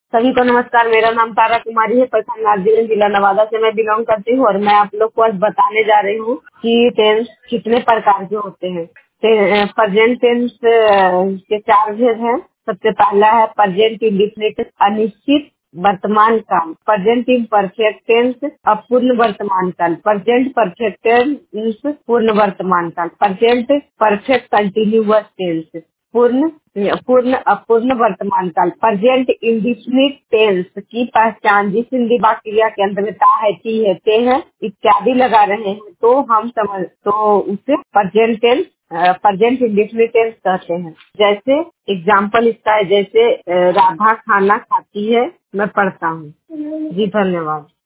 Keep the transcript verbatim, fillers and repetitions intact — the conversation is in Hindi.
सभी को नमस्कार। मेरा नाम तारा कुमारी है। प्रखंड नागजीवन, जिला नवादा से मैं बिलोंग करती हूँ और मैं आप लोग को आज बताने जा रही हूँ कि टेंस कितने प्रकार के होते हैं। प्रेजेंट टेंस के चार भेद हैं। सबसे पहला है प्रेजेंट इंडेफिनिट अनिश्चित वर्तमान काल, प्रेजेंट इम्परफेक्ट टेंस अपूर्ण वर्तमान काल, प्रेजेंट परफेक्ट टेंस पूर्ण वर्तमान काल, प्रेजेंट परफेक्ट कंटिन्यूअस टेंस पूर्ण पूर्ण अपूर्ण वर्तमान काल, प्रेजेंट इंडिफिनिट टेंस की पहचान जिस हिंदी वाक्य क्रिया के अंत में ता है, ती है, ते है इत्यादि लगा रहे हैं तो हम समझ तो उसे present tense present indefinite tense कहते हैं। जैसे एग्जाम्पल इसका है, जैसे अ, राधा खाना खाती है, मैं पढ़ता हूँ। जी धन्यवाद।